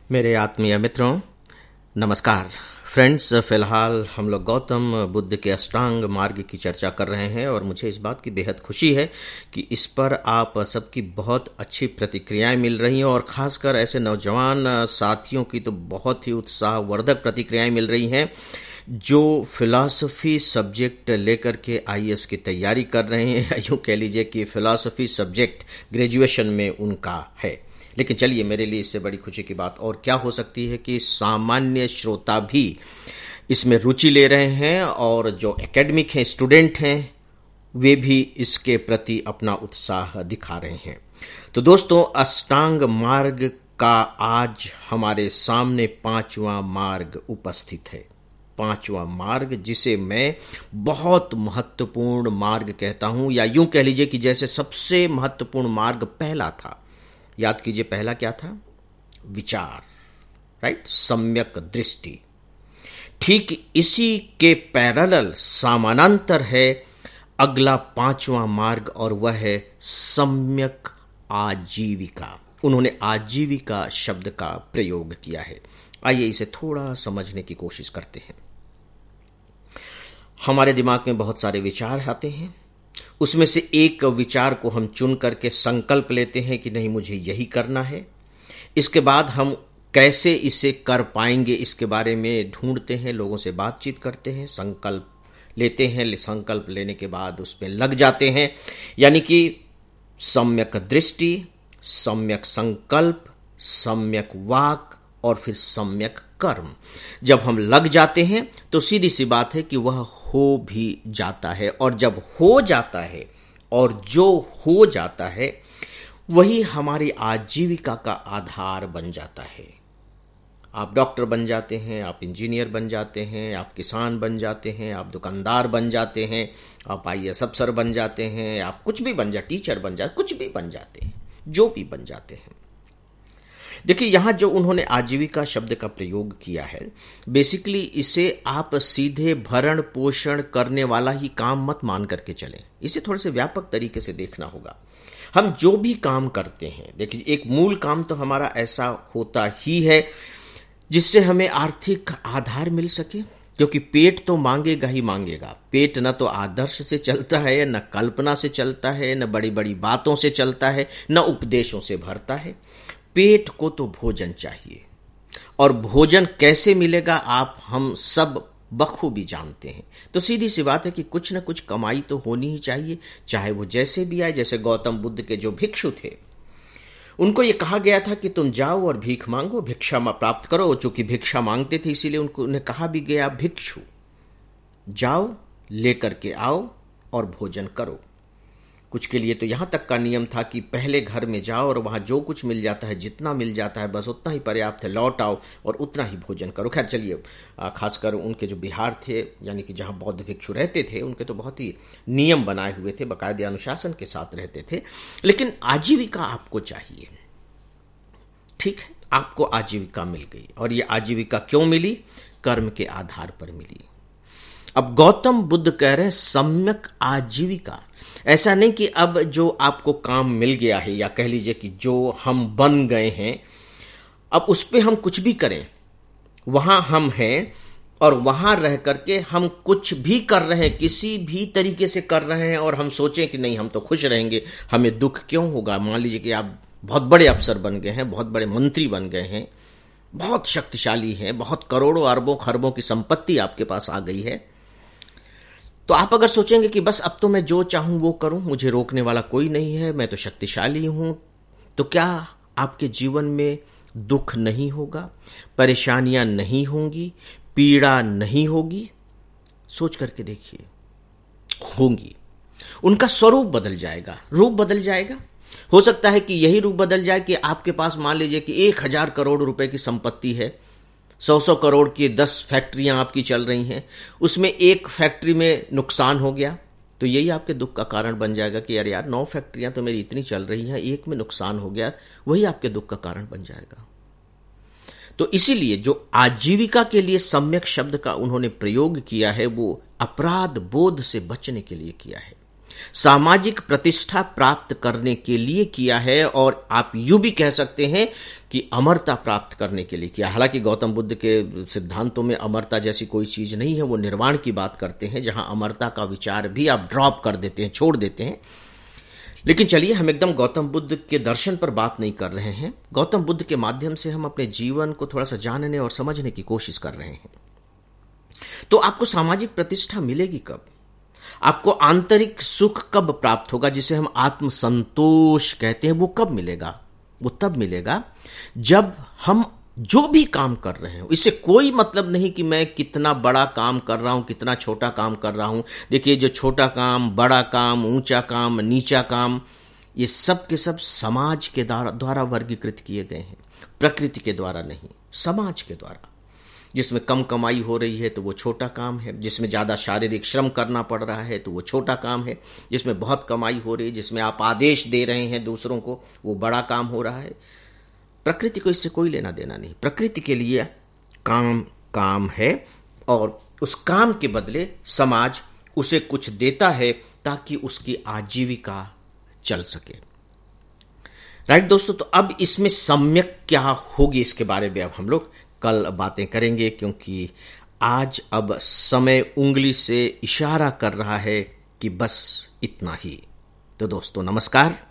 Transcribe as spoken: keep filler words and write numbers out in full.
मेरे आत्मीय मित्रों, नमस्कार। फ्रेंड्स, फिलहाल हम लोग गौतम बुद्ध के अष्टांग मार्ग की चर्चा कर रहे हैं और मुझे इस बात की बेहद खुशी है कि इस पर आप सबकी बहुत अच्छी प्रतिक्रियाएं मिल रही हैं और खासकर ऐसे नौजवान साथियों की तो बहुत ही उत्साहवर्धक प्रतिक्रियाएं मिल रही हैं जो फिलॉसफी सब्जेक्ट लेकर के आई ए एस की तैयारी कर रहे हैं। यूँ कह लीजिए कि फिलॉसफी सब्जेक्ट ग्रेजुएशन में उनका है। लेकिन चलिए, मेरे लिए इससे बड़ी खुशी की बात और क्या हो सकती है कि सामान्य श्रोता भी इसमें रुचि ले रहे हैं और जो एकेडमिक हैं, स्टूडेंट हैं, वे भी इसके प्रति अपना उत्साह दिखा रहे हैं। तो दोस्तों, अष्टांग मार्ग का आज हमारे सामने पांचवा मार्ग उपस्थित है। पांचवा मार्ग, जिसे मैं बहुत महत्वपूर्ण मार्ग कहता हूं, या यूं कह लीजिए कि जैसे सबसे महत्वपूर्ण मार्ग पहला था। याद कीजिए, पहला क्या था? विचार, राइट, सम्यक दृष्टि। ठीक इसी के पैरेलल समानांतर है अगला पांचवा मार्ग और वह है सम्यक आजीविका। उन्होंने आजीविका शब्द का प्रयोग किया है। आइए इसे थोड़ा समझने की कोशिश करते हैं। हमारे दिमाग में बहुत सारे विचार आते हैं, उसमें से एक विचार को हम चुन करके संकल्प लेते हैं कि नहीं, मुझे यही करना है। इसके बाद हम कैसे इसे कर पाएंगे इसके बारे में ढूंढते हैं, लोगों से बातचीत करते हैं, संकल्प लेते हैं। संकल्प लेने के बाद उसमें लग जाते हैं, यानी कि सम्यक दृष्टि, सम्यक संकल्प, सम्यक वाक और फिर सम्यक कर्म। जब हम लग जाते हैं तो सीधी सी बात है कि वह हो भी जाता है, और जब हो जाता है और जो हो जाता है वही हमारी आजीविका का आधार बन जाता है। आप डॉक्टर बन जाते हैं, आप इंजीनियर बन जाते हैं, आप किसान बन जाते हैं, आप दुकानदार बन जाते हैं, आप आई ए एस अफसर बन जाते हैं, आप कुछ भी बन जाते, टीचर बन जाते, कुछ भी बन जाते हैं, जो भी बन जाते हैं। देखिए, यहां जो उन्होंने आजीविका शब्द का प्रयोग किया है, बेसिकली इसे आप सीधे भरण पोषण करने वाला ही काम मत मान करके चलें। इसे थोड़े से व्यापक तरीके से देखना होगा। हम जो भी काम करते हैं, देखिए, एक मूल काम तो हमारा ऐसा होता ही है जिससे हमें आर्थिक आधार मिल सके, क्योंकि पेट तो मांगेगा ही मांगेगा। पेट न तो आदर्श से चलता है, न कल्पना से चलता है, न बड़ी बड़ी बातों से चलता है, न उपदेशों से भरता है। पेट को तो भोजन चाहिए, और भोजन कैसे मिलेगा आप हम सब बखूबी जानते हैं। तो सीधी सी बात है कि कुछ न कुछ कमाई तो होनी ही चाहिए, चाहे वो जैसे भी आए। जैसे गौतम बुद्ध के जो भिक्षु थे, उनको ये कहा गया था कि तुम जाओ और भीख मांगो, भिक्षा प्राप्त करो। चूंकि भिक्षा मांगते थे, इसीलिए उनको उन्हें कहा भी गया, भिक्षु जाओ, लेकर के आओ और भोजन करो। कुछ के लिए तो यहां तक का नियम था कि पहले घर में जाओ और वहां जो कुछ मिल जाता है, जितना मिल जाता है, बस उतना ही पर्याप्त है, लौट आओ और उतना ही भोजन करो। खैर चलिए, खासकर उनके जो बिहार थे, यानी कि जहां बौद्ध भिक्षु रहते थे, उनके तो बहुत ही नियम बनाए हुए थे, बाकायदे अनुशासन के साथ रहते थे। लेकिन आजीविका आपको चाहिए, ठीक है, आपको आजीविका मिल गई। और ये आजीविका क्यों मिली? कर्म के आधार पर मिली। अब गौतम बुद्ध कह रहे हैं सम्यक आजीविका। ऐसा नहीं कि अब जो आपको काम मिल गया है, या कह लीजिए कि जो हम बन गए हैं, अब उस पे हम कुछ भी करें, वहां हम हैं और वहां रह करके हम कुछ भी कर रहे हैं, किसी भी तरीके से कर रहे हैं, और हम सोचें कि नहीं, हम तो खुश रहेंगे, हमें दुख क्यों होगा। मान लीजिए कि आप बहुत बड़े अफसर बन गए हैं, बहुत बड़े मंत्री बन गए हैं, बहुत शक्तिशाली हैं, बहुत करोड़ों अरबों खरबों की संपत्ति आपके पास आ गई है, तो आप अगर सोचेंगे कि बस अब तो मैं जो चाहूं वो करूं, मुझे रोकने वाला कोई नहीं है, मैं तो शक्तिशाली हूं, तो क्या आपके जीवन में दुख नहीं होगा, परेशानियां नहीं होंगी, पीड़ा नहीं होगी? सोच करके देखिए, होंगी। उनका स्वरूप बदल जाएगा, रूप बदल जाएगा। हो सकता है कि यही रूप बदल जाए कि आपके पास मान लीजिए कि एक हजार करोड़ रुपए की संपत्ति है, सौ सौ करोड़ की दस फैक्ट्रियां आपकी चल रही हैं, उसमें एक फैक्ट्री में नुकसान हो गया, तो यही आपके दुख का कारण बन जाएगा कि यार यार नौ फैक्ट्रियां तो मेरी इतनी चल रही हैं, एक में नुकसान हो गया, वही आपके दुख का कारण बन जाएगा। तो इसीलिए जो आजीविका के लिए सम्यक शब्द का उन्होंने प्रयोग किया है, वो अपराध बोध से बचने के लिए किया है। सामाजिक प्रतिष्ठा प्राप्त करने के लिए किया है, और आप यूं भी कह सकते हैं कि अमरता प्राप्त करने के लिए किया। हालांकि गौतम बुद्ध के सिद्धांतों में अमरता जैसी कोई चीज नहीं है, वो निर्वाण की बात करते हैं, जहां अमरता का विचार भी आप ड्रॉप कर देते हैं, छोड़ देते हैं। लेकिन चलिए, हम एकदम गौतम बुद्ध के दर्शन पर बात नहीं कर रहे हैं। गौतम बुद्ध के माध्यम से हम अपने जीवन को थोड़ा सा जानने और समझने की कोशिश कर रहे हैं। तो आपको सामाजिक प्रतिष्ठा मिलेगी कब? आपको आंतरिक सुख कब प्राप्त होगा, जिसे हम आत्म संतोष कहते हैं, वो कब मिलेगा? वो तब मिलेगा जब हम जो भी काम कर रहे हैं, इससे कोई मतलब नहीं कि मैं कितना बड़ा काम कर रहा हूं, कितना छोटा काम कर रहा हूं। देखिए, जो छोटा काम, बड़ा काम, ऊंचा काम, नीचा काम, ये सब के सब समाज के द्वारा वर्गीकृत किए गए हैं, प्रकृति के द्वारा नहीं, समाज के द्वारा। जिसमें कम कमाई हो रही है तो वो छोटा काम है, जिसमें ज्यादा शारीरिक श्रम करना पड़ रहा है तो वो छोटा काम है, जिसमें बहुत कमाई हो रही है, जिसमें आप आदेश दे रहे हैं दूसरों को, वो बड़ा काम हो रहा है। प्रकृति को इससे कोई लेना देना नहीं। प्रकृति के लिए काम काम है, और उस काम के बदले समाज उसे कुछ देता है ताकि उसकी आजीविका चल सके। राइट दोस्तों, तो अब इसमें सम्यक क्या होगी, इसके बारे में अब हम लोग कल बातें करेंगे, क्योंकि आज अब समय उंगली से इशारा कर रहा है कि बस इतना ही। तो दोस्तों, नमस्कार।